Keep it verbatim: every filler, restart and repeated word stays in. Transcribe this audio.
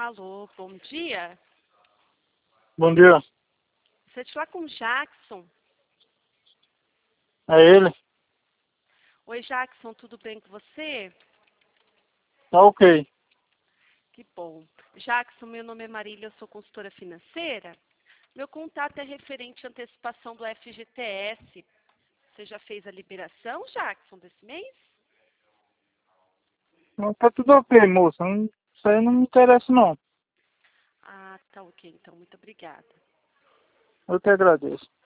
Alô, bom dia. Bom dia. Você te fala com o Jackson. É ele? Oi, Jackson, tudo bem com você? Tá ok. Que bom. Jackson, meu nome é Marília, eu sou consultora financeira. Meu contato é referente à antecipação do F G T S. Você já fez a liberação, Jackson, desse mês? Não, tá tudo ok, moça. Não, isso aí não me interessa, não. Ah, tá ok, então, muito obrigada. Eu que agradeço.